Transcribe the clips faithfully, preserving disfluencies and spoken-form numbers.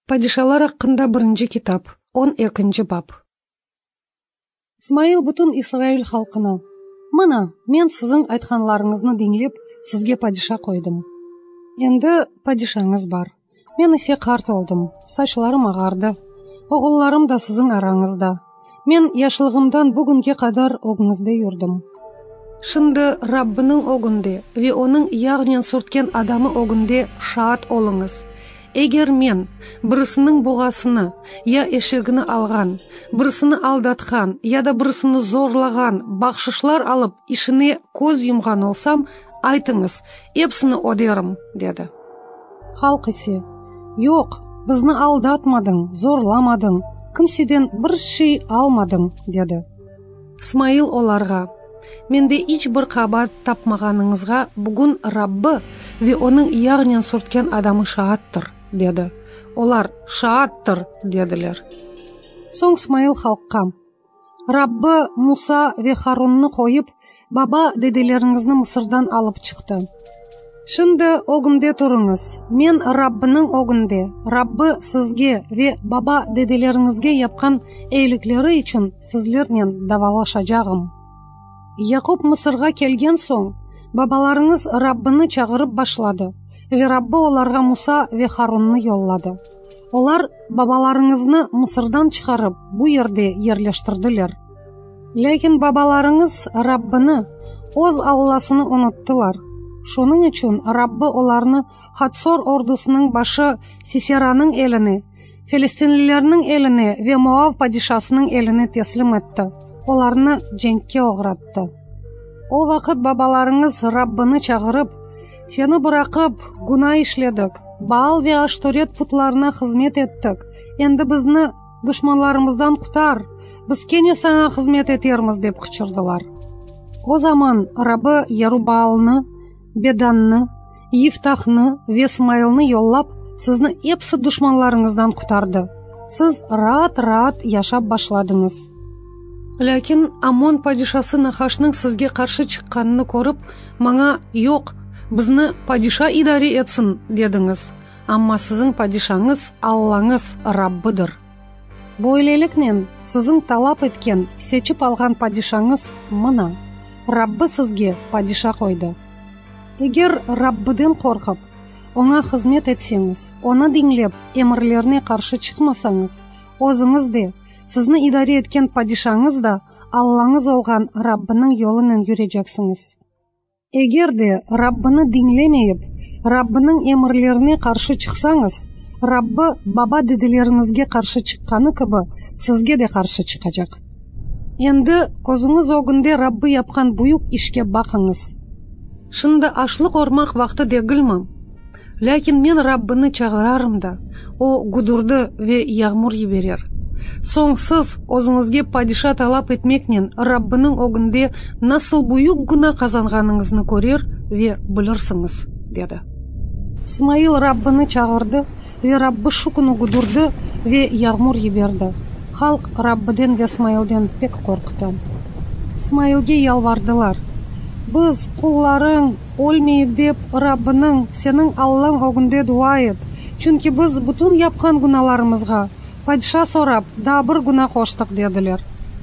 Падишалар хакында биринчи китап, он экинчи бап. Исмаил бүтүн Исраил халкына: "Мына, мен сизин айтканларыңызны диңлеп, сизге падиша койдум. Энди падишаңыз бар. Мен эсе карт болдум, сачларым агарды. Оголларым да сизин араңызда. Мен яшылыгымдан бүгүнгө кадар огуңузда юрдум. Шынды Раббының огунде ве onun ягнен сүрткен адамы огунде шаат олыңыз. Эгер мен бирисинин бугасыны я эшегini алган, бирисini алдаткан, я да бирисini зорлаган, бакшышлар алып, ишине көз юмган олсам, айтыңыз, эпсini одерим", деди. Халк исе: "Жок, бизни алдатмадың, зорламадың, кимседен бир шей алмадың", деди. Исмаил оларга: "Менде ич бир кабат тапмаганыңызга бүгүн Раббы ве onun ягнен сүрткен адамы шааттыр", деди. Олар: "Шааттыр", дедилер. Соң Исмаил халкка: "Раббы Муса ве Харунны коюп, баба деделериңизни Мисырдан алып чыкты. Шынды огунде туруңуз. Мен Раббының огунде, Раббы сизге ве баба деделериңизге япкан эйликлери үчүн сизлернен давалашажагым. Якуб Мисырга келген соң, бабаларыңыз Раббыны чагырып башлады, ве Раббы оларга Муса ве Харунны йоллады. Олар бабаларыңызны Мисырдан чыгарып, бу жерде ерлештирдилер. Лекин бабаларыңыз Раббыны, оз Алласыны уnuттулар. Шуның үчүн Раббы оларны Хатсор ордусунун башы Сисераның элине, филистинлилердин элине ве Моав падишасынын элине теслим этти. Оларны жеңкке огратты. О вакыт бабаларыңыз Раббыны чагырып: "Сени быракып, гуна ишледик, Баал ве Ашторет путларына хизмет еттик. Энди бизни душманларыбыздан кутар, биз кене сага хизмет этербиз", деп кычырдылар. О заман Раббы Ярубаалны, Беданны, Ифтахны ве Исмаилны йоллап, сизни эпси душманларыңыздан кутарды. Сиз раат-раат жашап башладыңыз. Лекин Амон падишасы Нахашның сизге каршы чыкканын көрүп, мага: "Жок, бизни падиша идаре этсин", дедиңиз. Амма сизин падишаңыз Аллаңыз Раббыдыр. Бу элеликнен сизин талап эткен, сечип алган падишаңыз мына: Раббы сизге падиша койду. Эгер Раббыдан коркуп, оңа хизмет этсеңиз, оны диңлеп, эмирлерине каршы чыкмасаңыз, өзүңүз де, сизни идаре эткен падишаңыз да Аллаңыз олган Раббынын жолунан жүрөжөксүңүз. Эгер де Раббыны диңлемейип, Раббынын эмирлерине каршы чыксаңыз, Раббы баба деделериңизге каршы чыкканы кыбы сизге де каршы чыкажак. Энди көзүңүз огунде Раббы япкан буюк ишке бакыңыз. Шынды ашлык ормак вакты дегилми? Лекин мен Раббыны чагырарым да, о гудурду ве ягмур жиберер. Соң сиз өзүңүзгө падиша талап этмекнен Раббынын огунде насыл буюк гуна казанганыңызды көрөр ве билерсиңиз", деди. Исмаил Раббыны чагырды ве Раббы шукуну гудурду ве ягмур жиберди. Халк Раббыдан ве Исмаилден пек коркты. Исмаилге ялвардылар: "Биз кулларың өлмейик деп Раббының, сенин Аллаң огунде дуа эт, чүнки биз бүтүн япкан гуналарыбызга падиша сорап, да бир гуна коштук", дедилер.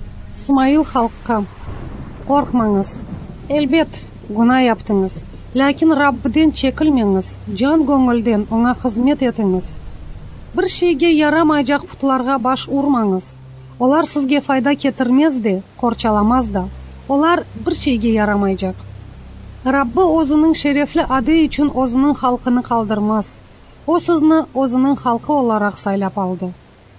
Исмаил халкка: "Коркмаңыз. Элбет гуна яптыңыз, лекин Раббыдан чекилмеңиз, жан көңүлдөн оңа хизмет этиңиз. Бир шейге ярамайжак путларга баш урмаңыз. Олар сизге файда кетирмез де, корчаламаз да. Олар бир шейге ярамайжак. Раббы өзүнүн шерефли ады үчүн өзүнүн халкыны калдырмаз. О сизни өзүнүн халкы оларак сайлап алды.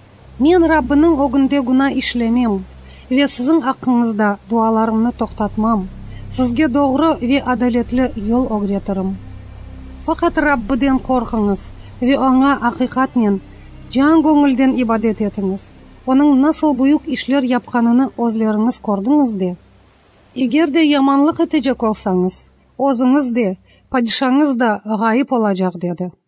Мен Раббынын огунде гуна ишлемем ве сизин акыңызда дуаларымны токтатмам. Сизге doğru ве адалетлі жол огретирим. Факат Раббыдан коркуңуз ве оңа акыйкатнен, жан көңүлдөн ибадет этиңиз. Onun насыл буюк ишлер япканын өзлеріңиз көрдүңүз де. Эгер де яманлык этежек болсаңыз, өзүңүз де, падишаңыз да гайып олажак", деди.